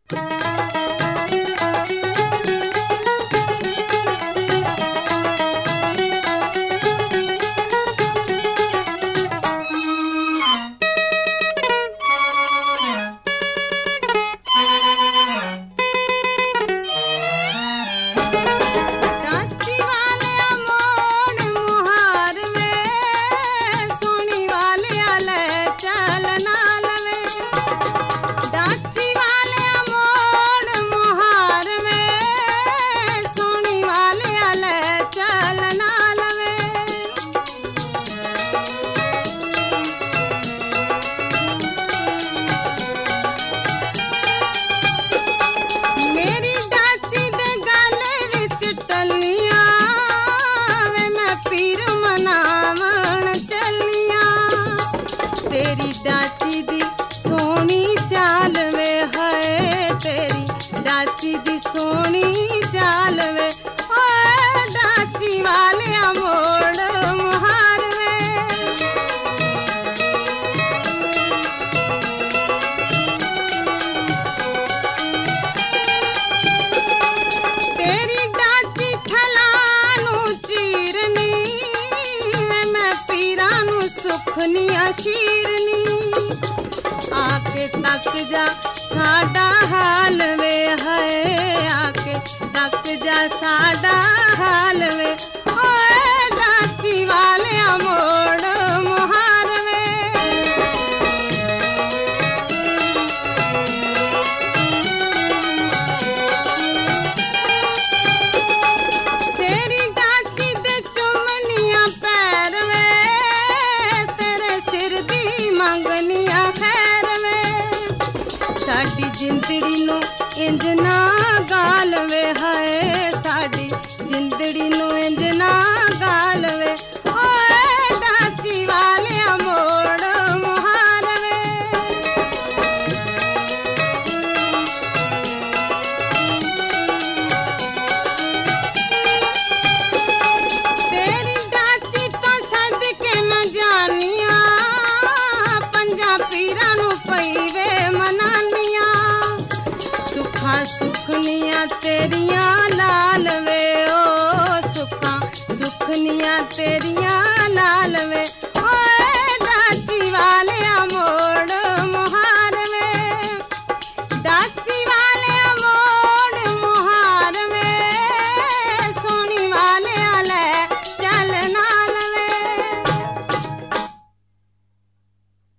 तेरी डाची दी सोनी चाल वे है, तेरी डाची दी सोनी चाल वे, डाची वाले मोड़ मुहार वे। तेरी डाची थलानू चीरनी वे, मैं पीरानू सुखनिया शीरनी। आके तक जा साडा हाल वे है, आके तक जा साडा हाल वे, ओए डाची वाले मोड़ मुहार वे। तेरी डाची दे चुमनिया पैर वे, तेरे सिर दी मंगनिया खैर वे। साडी जिंदड़ी नू इंज ना गाल वे है, साडी जिंदड़ी नू इंज ना गाल वे, ओए डाची वाले मोड़ मुहार वे। तेरी डाची तो सदके मैं जानिया, पंजा पीरा नू पईवे मनानिया। सुखा सुखनिया तेरिया लाल वे, ओ सुखा सुखनिया तेरिया लाल वे,